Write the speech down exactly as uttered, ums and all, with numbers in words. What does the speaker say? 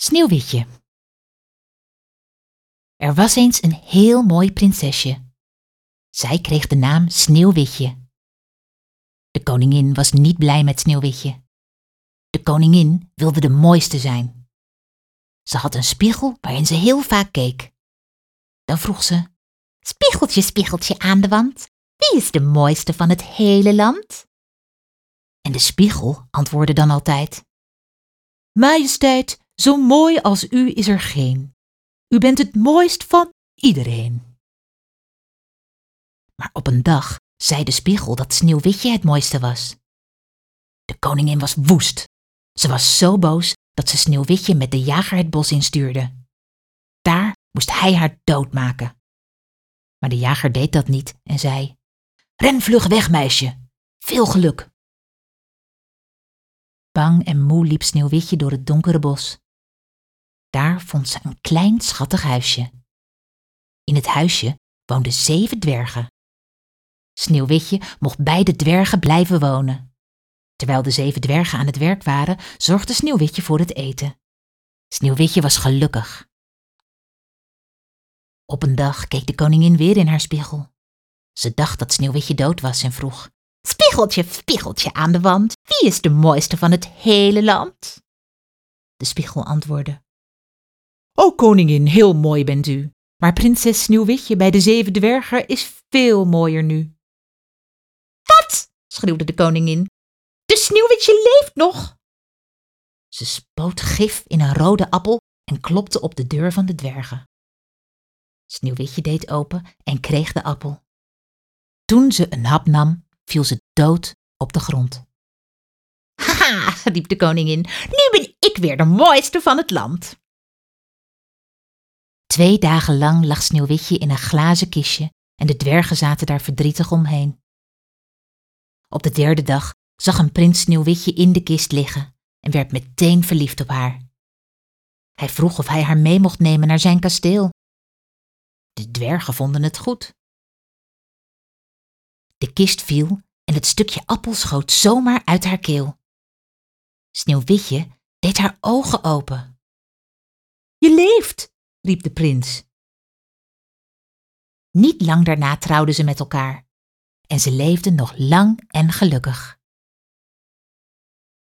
Sneeuwwitje. Er was eens een heel mooi prinsesje. Zij kreeg de naam Sneeuwwitje. De koningin was niet blij met Sneeuwwitje. De koningin wilde de mooiste zijn. Ze had een spiegel waarin ze heel vaak keek. Dan vroeg ze: Spiegeltje, spiegeltje aan de wand, wie is de mooiste van het hele land? En de spiegel antwoordde dan altijd: Majesteit, zo mooi als u is er geen. U bent het mooist van iedereen. Maar op een dag zei de spiegel dat Sneeuwwitje het mooiste was. De koningin was woest. Ze was zo boos dat ze Sneeuwwitje met de jager het bos instuurde. Daar moest hij haar doodmaken. Maar de jager deed dat niet en zei: Ren vlug weg, meisje. Veel geluk. Bang en moe liep Sneeuwwitje door het donkere bos. Daar vond ze een klein schattig huisje. In het huisje woonden zeven dwergen. Sneeuwwitje mocht bij de dwergen blijven wonen. Terwijl de zeven dwergen aan het werk waren, zorgde Sneeuwwitje voor het eten. Sneeuwwitje was gelukkig. Op een dag keek de koningin weer in haar spiegel. Ze dacht dat Sneeuwwitje dood was en vroeg: Spiegeltje, spiegeltje aan de wand, wie is de mooiste van het hele land? De spiegel antwoordde: O koningin, heel mooi bent u, maar prinses Sneeuwwitje bij de zeven dwergen is veel mooier nu. Wat? Schreeuwde de koningin. De Sneeuwwitje leeft nog! Ze spoot gif in een rode appel en klopte op de deur van de dwergen. Sneeuwwitje deed open en kreeg de appel. Toen ze een hap nam, viel ze dood op de grond. Haha, riep de koningin, nu ben ik weer de mooiste van het land. Twee dagen lang lag Sneeuwwitje in een glazen kistje en de dwergen zaten daar verdrietig omheen. Op de derde dag zag een prins Sneeuwwitje in de kist liggen en werd meteen verliefd op haar. Hij vroeg of hij haar mee mocht nemen naar zijn kasteel. De dwergen vonden het goed. De kist viel en het stukje appel schoot zomaar uit haar keel. Sneeuwwitje deed haar ogen open. Je leeft, riep de prins. Niet lang daarna trouwden ze met elkaar en ze leefden nog lang en gelukkig.